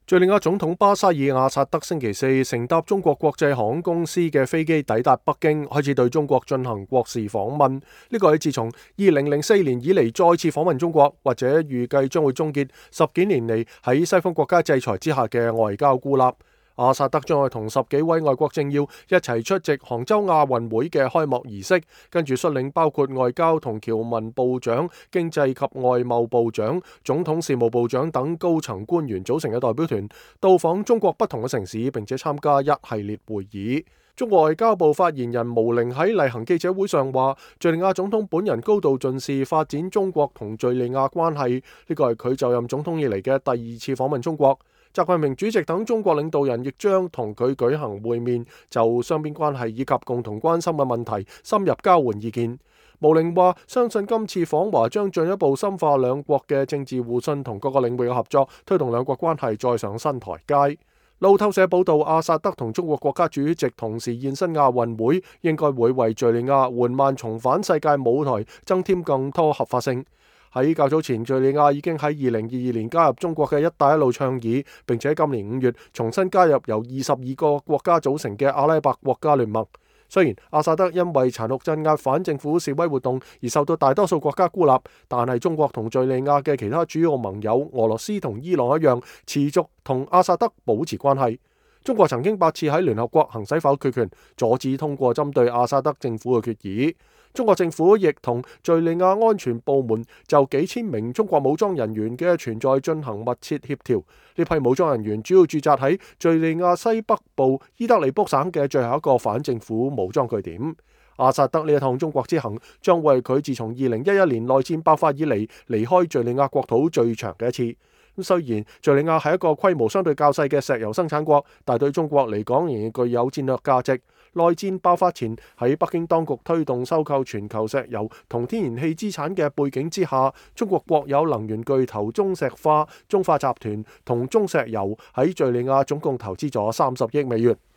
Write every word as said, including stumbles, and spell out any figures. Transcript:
敘利亞總統巴沙爾阿薩德星期四乘搭中國國際航空公司嘅飛機抵達北京，開始對中國進行國事訪問。呢個係自從二零零四年以嚟再次訪問中國，或者預計將會終結十幾年嚟喺西方國家制裁之下嘅外交孤立。阿薩德將會同十幾位外國政要一齊出席杭州亞運會嘅開幕儀式，跟住率領包括外交同僑民部長、經濟及外貿部長、總統事務部長等高層官員組成嘅代表團到訪中國不同嘅城市，並且參加一系列會議。中國外交部發言人毛寧喺例行記者會上話，敘利亞總統本人高度重視發展中國同敘利亞關係，呢個係佢就任總統以嚟嘅第二次訪問中國。習近平主席等中國領導人亦將同佢舉行會面，就雙邊關係以及共同關心嘅問題深入交換意見。毛寧話，相信今次訪華將進一步深化兩國嘅政治互信同各個領域嘅合作，推動兩國關係再上新台階。路透社報道，阿薩德同中國國家主席同時現身亞運會，應該會為敘利亞緩慢重返世界舞台增添更多合法性。喺較早前，敘利亞已經喺二零二二年加入中國嘅一帶一路倡議，並且今年五月重新加入由二十二個國家組成嘅阿拉伯國家聯盟。雖然阿薩德因為殘酷鎮壓反政府示威活動而受到大多數國家孤立，但係中國同敘利亞嘅其他主要盟友俄羅斯同伊朗一樣，持續同阿薩德保持關係。中國曾經八次喺聯合國行使否決權，阻止通過針對阿薩德政府嘅決議。中國政府亦同敘利亞安全部門就幾千名中國武裝人員嘅存在進行密切協調。呢批武裝人員主要駐紮喺敘利亞西北部伊德利卜省嘅最後一個反政府武裝據點。阿薩德呢一趟中國之行將為佢自從二零一一年內戰爆發以嚟離開敘利亞國土最長嘅一次。咁雖然敘利亞係一個規模相對較細嘅石油生產國，但對中國嚟講仍然具有戰略價值。內戰爆發前，喺北京當局推動收購全球石油同天然氣資產嘅背景之下，中國國有能源巨頭中石化、中化集團同中石油喺敘利亞總共投資咗三十億美元。